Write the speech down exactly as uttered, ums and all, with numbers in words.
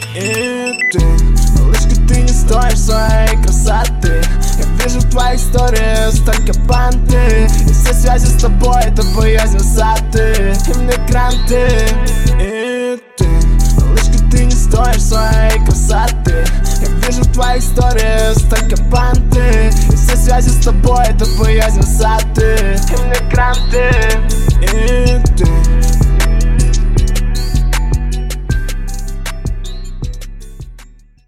И ты, малышка, ты не стоишь своей красоты. Я вижу в твоей истории столько понты, и все связи с тобой — это боязнь высоты и мне гранты. И ты, малышка, ты не стоишь своей красоты. Я вижу в твоей истории столько понты, и все связи с тобой — это боязнь высоты и мне гранты.